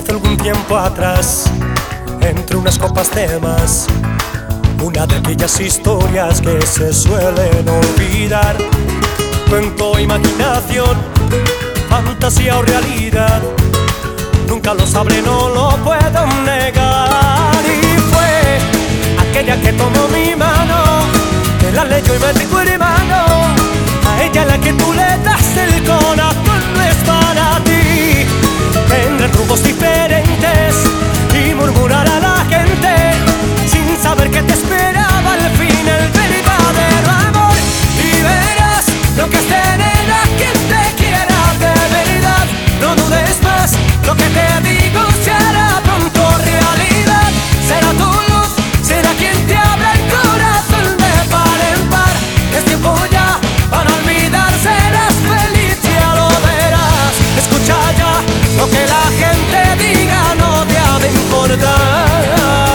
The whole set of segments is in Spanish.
hace algún tiempo atrás, entre unas copas de más, una de aquellas historias que se suelen olvidar. Cuento, imaginación, fantasía o realidad, nunca lo sabré, no lo puedo negar. Y fue aquella que tomó mi mano, que la leyó y me dijo hermano, a ella la que tú le das el corazón, no es para ti. Tendrán rumos diferentes y murmurar a la gente, sin saber que te esperaba al fin el verdadero amor. Y verás lo que es tener a quien te quiera de verdad. No dudes más, lo que te digo se hará pronto realidad. Será tu luz, será quien te abra el corazón de par en par. Es tiempo ya para olvidar, serás feliz, ya lo verás. Escucha ya lo que la gente diga, no te ha de importar.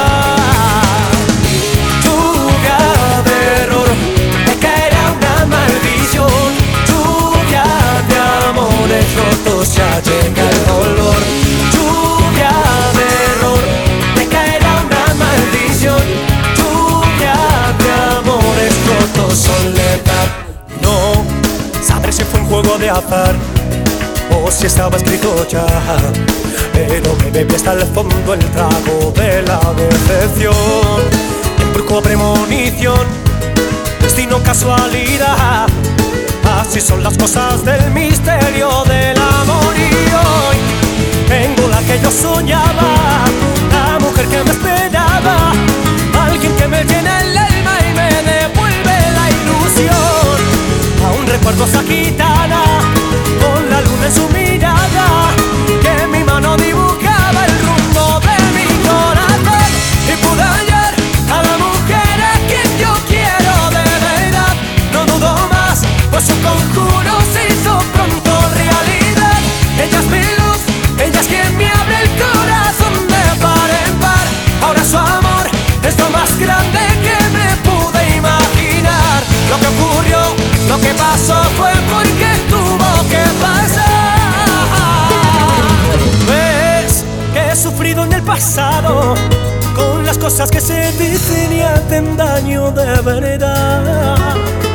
Lluvia de error, te caerá una maldición. Lluvia de amores rotos, ya llega el dolor. Lluvia de error, te caerá una maldición. Lluvia de amores rotos, soledad. No sabré si fue un juego de azar o si estaba escrito ya, pero me bebí hasta el fondo el trago de la decepción. Embrujo, premonición, destino, casualidad, así son las cosas del misterio del amor. Y hoy tengo la que yo soñaba, la mujer que me esperaba, alguien que me llena el alma y me devuelve la ilusión. Aún recuerdo esa gitana con la luna en su mirada, que en mi mano dibujaba el rumbo de mi corazón. Y pude hallar a la mujer a quien yo quiero de verdad. No dudo más, pues su conjuro se hizo pronto realidad. Ella es mi luz, ella es quien me abre el corazón de par en par. Ahora su amor es lo más grande que me pude imaginar. Lo que ocurrió, lo que pasó fue porque tuvo que pasar. Ves que he sufrido en el pasado con las cosas que se dicen y hacen daño de verdad.